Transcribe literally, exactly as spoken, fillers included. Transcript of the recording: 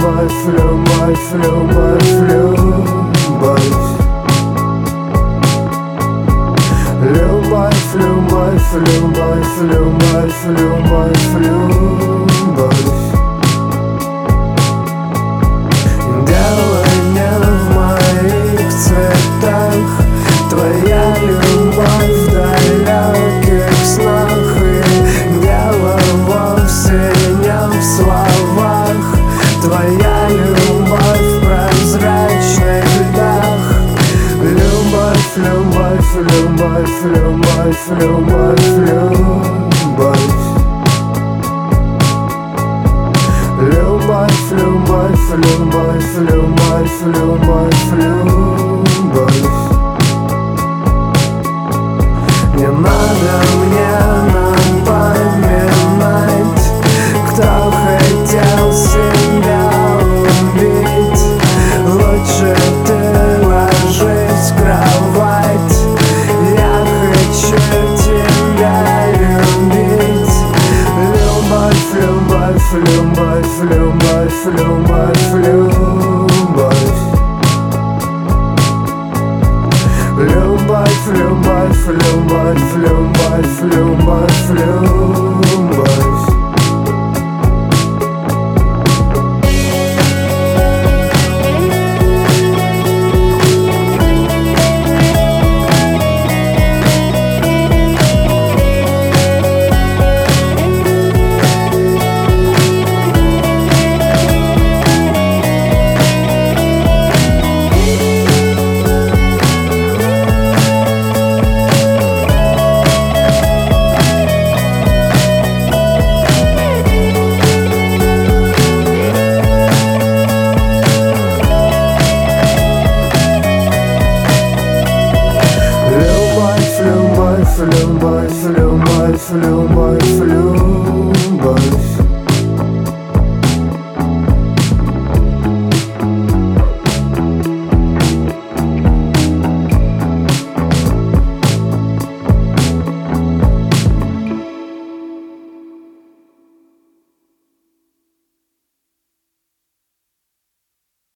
любовь, любовь, любовь, любовь. Любовь, любовь, любовь, любовь, любовь, любовь. Дело не в моих цветах, твоя любовь в далеких снах. И дело вовсе не в словах, твоя любовь в прозрачных льдах. Любовь, любовь, любовь, любовь, любовь, любовь. Любовь, любовь, любовь, любовь, любовь, любовь. Не надо мне напоминать, кто хотел себя убить. Лучше ты ложись в кровать, я хочу тебя любить. Любовь, любовь, любовь, любовь, любовь, любовь. Любовь, любовь, любовь, любовь, любовь, любовь. Любовь, любовь, любовь, любовь, любовь.